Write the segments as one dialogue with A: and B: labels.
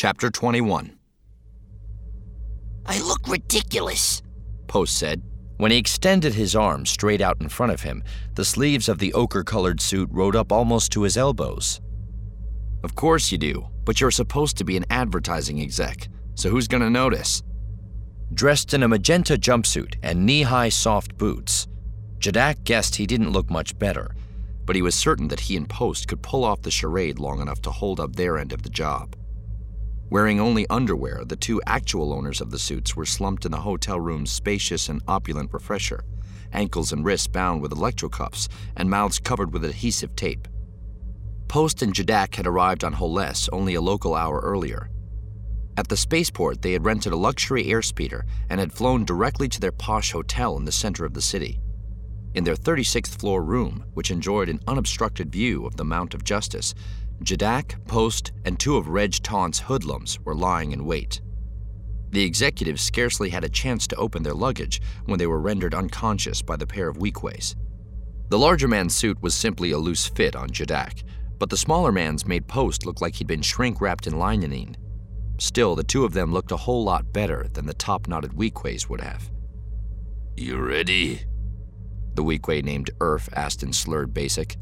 A: Chapter 21.
B: I look ridiculous,
A: Post said. When he extended his arms straight out in front of him, the sleeves of the ochre-colored suit rode up almost to his elbows. Of course you do, but you're supposed to be an advertising exec, so who's gonna notice? Dressed in a magenta jumpsuit and knee-high soft boots, Jadak guessed he didn't look much better, but he was certain that he and Post could pull off the charade long enough to hold up their end of the job. Wearing only underwear, the two actual owners of the suits were slumped in the hotel room's spacious and opulent refresher, ankles and wrists bound with electrocuffs and mouths covered with adhesive tape. Post and Jadak had arrived on Holles only a local hour earlier. At the spaceport, they had rented a luxury airspeeder and had flown directly to their posh hotel in the center of the city. In their 36th floor room, which enjoyed an unobstructed view of the Mount of Justice, Jadak, Post, and two of Reg Taunt's hoodlums were lying in wait. The executives scarcely had a chance to open their luggage when they were rendered unconscious by the pair of Weekways. The larger man's suit was simply a loose fit on Jadak, but the smaller man's made Post look like he'd been shrink-wrapped in limonene. Still, the two of them looked a whole lot better than the top-knotted Weekways would have.
C: "You ready?"
A: The Weequay named Urf asked in slurred Basic.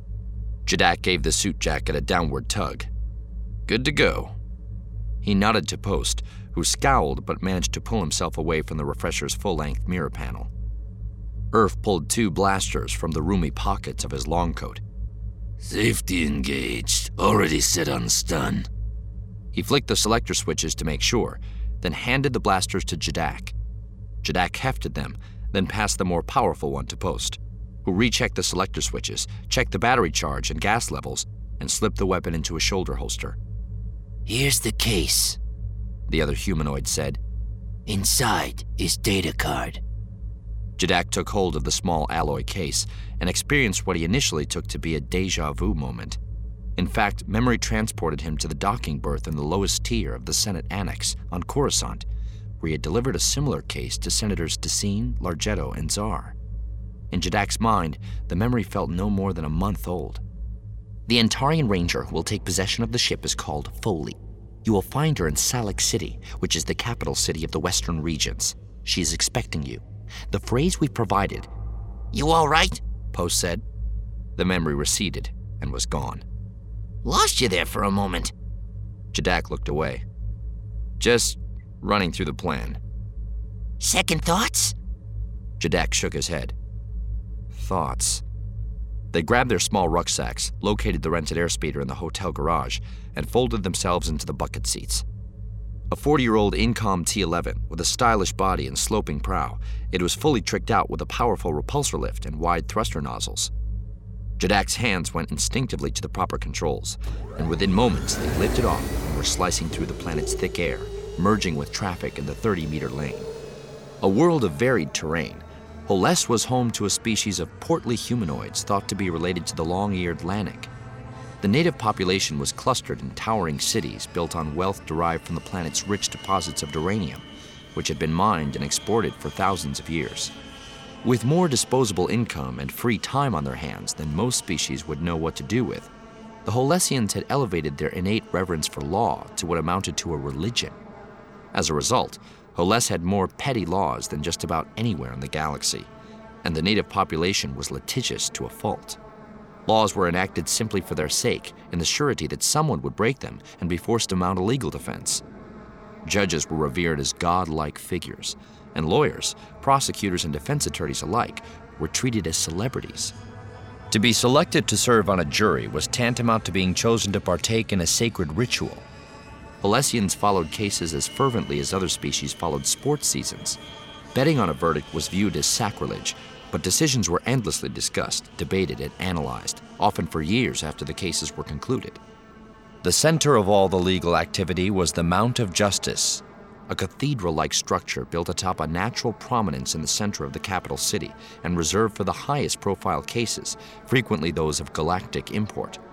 A: Jadak gave the suit jacket a downward tug. Good to go. He nodded to Post, who scowled but managed to pull himself away from the refresher's full-length mirror panel. Urf pulled two blasters from the roomy pockets of his long coat.
C: "Safety engaged. Already set on stun."
A: He flicked the selector switches to make sure, then handed the blasters to Jadak. Jadak hefted them, then passed the more powerful one to Post, who rechecked the selector switches, checked the battery charge and gas levels, and slipped the weapon into a shoulder holster.
B: "Here's the case,"
A: the other humanoid said.
B: "Inside is data card."
A: Jadak took hold of the small alloy case and experienced what he initially took to be a déjà vu moment. In fact, memory transported him to the docking berth in the lowest tier of the Senate Annex on Coruscant, where he had delivered a similar case to Senators Decene, Larghetto, and Czar. In Jadak's mind, the memory felt no more than a month old. "The Antarian Ranger who will take possession of the ship is called Foley. You will find her in Salak City, which is the capital city of the Western Regions. She is expecting you. The phrase we provided..."
B: "You all right?"
A: Post said. The memory receded and was gone.
B: "Lost you there for a moment."
A: Jadak looked away. "Just running through the plan."
B: "Second thoughts?"
A: Jadak shook his head. Thoughts. They grabbed their small rucksacks, located the rented airspeeder in the hotel garage, and folded themselves into the bucket seats. A 40-year-old Incom T-11 with a stylish body and sloping prow, it was fully tricked out with a powerful repulsor lift and wide thruster nozzles. Jadak's hands went instinctively to the proper controls, and within moments they lifted off and were slicing through the planet's thick air, merging with traffic in the 30-meter lane. A world of varied terrain, Holles was home to a species of portly humanoids thought to be related to the long-eared Lanik. The native population was clustered in towering cities built on wealth derived from the planet's rich deposits of duranium, which had been mined and exported for thousands of years. With more disposable income and free time on their hands than most species would know what to do with, the Hollesians had elevated their innate reverence for law to what amounted to a religion. As a result, Holles had more petty laws than just about anywhere in the galaxy, and the native population was litigious to a fault. Laws were enacted simply for their sake, in the surety that someone would break them and be forced to mount a legal defense. Judges were revered as god-like figures, and lawyers, prosecutors, and defense attorneys alike were treated as celebrities. To be selected to serve on a jury was tantamount to being chosen to partake in a sacred ritual. Hollesians followed cases as fervently as other species followed sports seasons. Betting on a verdict was viewed as sacrilege, but decisions were endlessly discussed, debated, and analyzed, often for years after the cases were concluded. The center of all the legal activity was the Mount of Justice, a cathedral-like structure built atop a natural prominence in the center of the capital city and reserved for the highest profile cases, frequently those of galactic import.